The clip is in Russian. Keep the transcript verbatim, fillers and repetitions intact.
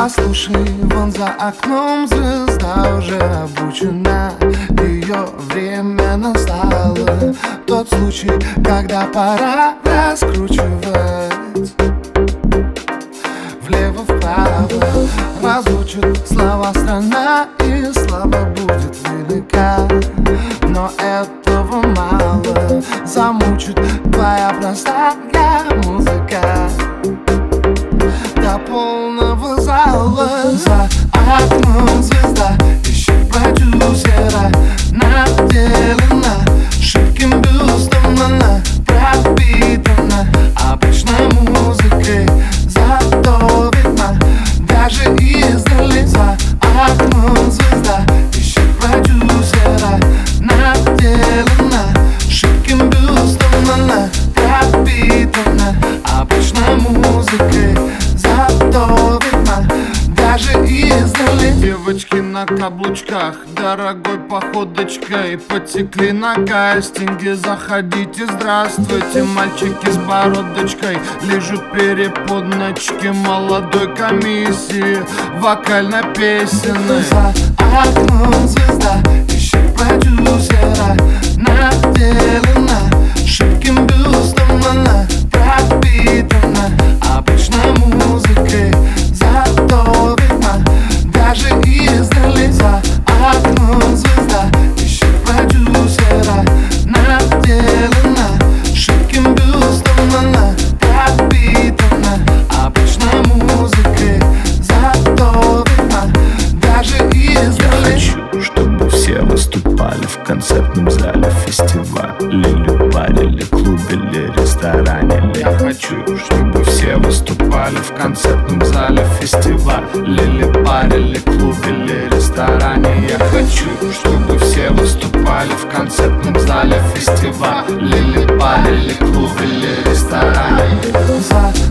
Послушай, вон за окном звезда уже обучена, ее время настало. Тот случай, когда пора раскручивать влево-вправо. Разучат слова страна, и слава будет велика. Но этого мало, замучит твоя простая музыка до полного зала. За окном звезда ищет продюсера, наделена шибким бюстом, она пропитана обычной музыкой, зато видна даже издали. За окном звезда ищет продюсера, наделена шибким бюстом, она пропитана обычной музыкой, зато видна даже издали. Девочки на каблучках, дорогой походочкой потекли на кастинге. Заходите, здравствуйте, мальчики с бородочкой лижут переподночки молодой комиссии вокально-песенной. За окном звезда ищет продюсера, наделена шибким бюстом, она пропитана обычной музыкой, зато видна даже издали. За окном звезда ищет продюсера, наделена шибким бюстом, она пропитана обычной музыкой, зато видна даже издали. Я хочу, чтобы все выступали в концертном зале, фестивале, баре или клубе или ресторане. Я хочу, чтобы все выступали в концертном зале, фестивале или баре или клубе или ресторане. Я хочу, чтобы все выступали в концертном зале, фестивале или баре или клубе или ресторане. За